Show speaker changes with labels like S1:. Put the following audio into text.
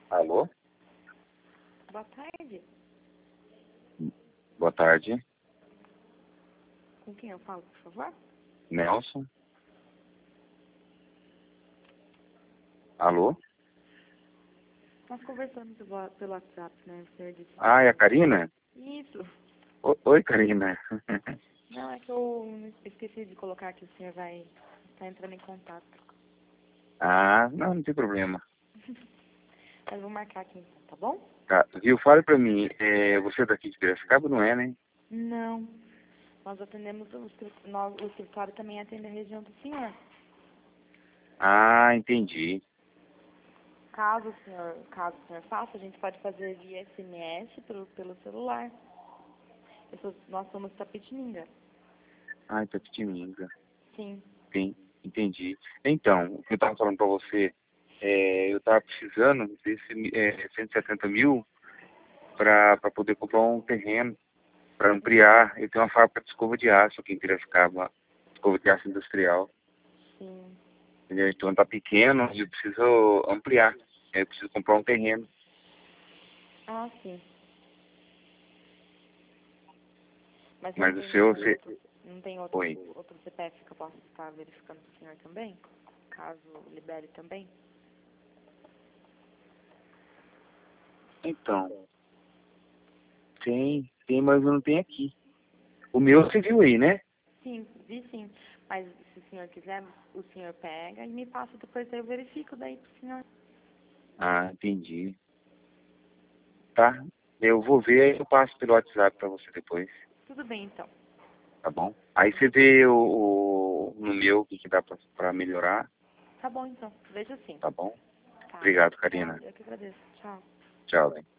S1: Alô?
S2: Boa tarde.
S1: Boa tarde.
S2: Com quem eu falo, por favor?
S1: Nelson? Alô?
S2: Nós conversamos pelo WhatsApp, né? O senhor disse...
S1: Ah, é a Karina?
S2: Isso.
S1: Oi, Karina.
S2: Não, é que eu esqueci de colocar que o senhor vai estar entrando em contato.
S1: Ah, não tem problema.
S2: Mas vou marcar aqui então, tá bom?
S1: Tá, viu? Fale pra mim, você é daqui de Piracicaba, não é, né?
S2: Não. Nós atendemos, o escritório também atende a região do senhor.
S1: Ah, entendi.
S2: Caso o senhor faça, a gente pode fazer via SMS pelo celular. Nós somos Tapetininga.
S1: Ah, Itapetininga.
S2: Sim.
S1: Sim, entendi. Então, o que eu tava falando pra você, eu tava precisando desse 170 mil pra poder comprar um terreno, pra ampliar. Eu tenho uma fábrica de escova de aço aqui em Piracicaba, escova de aço industrial.
S2: Sim.
S1: Entendeu? Então tá pequeno e eu preciso ampliar. Eu preciso comprar um terreno.
S2: Ah, sim. Mas não
S1: Mas o
S2: tem
S1: seu,
S2: nenhum
S1: você...
S2: outro, não tem
S1: Oi.
S2: outro CPF que eu possa estar verificando para o senhor também? Caso libere também?
S1: Então, tem, mas eu não tenho aqui. O meu você viu aí, né?
S2: Sim, vi sim. Mas se o senhor quiser, o senhor pega e me passa depois, aí eu verifico daí pro senhor.
S1: Ah, entendi. Tá. Eu vou ver e eu passo pelo WhatsApp pra você depois.
S2: Tudo bem então.
S1: Tá bom? Aí você vê no meu o que dá pra melhorar.
S2: Tá bom então. Veja sim.
S1: Tá bom?
S2: Tá.
S1: Obrigado,
S2: Nada,
S1: Karina.
S2: eu que agradeço. Tchau.
S1: Tchau.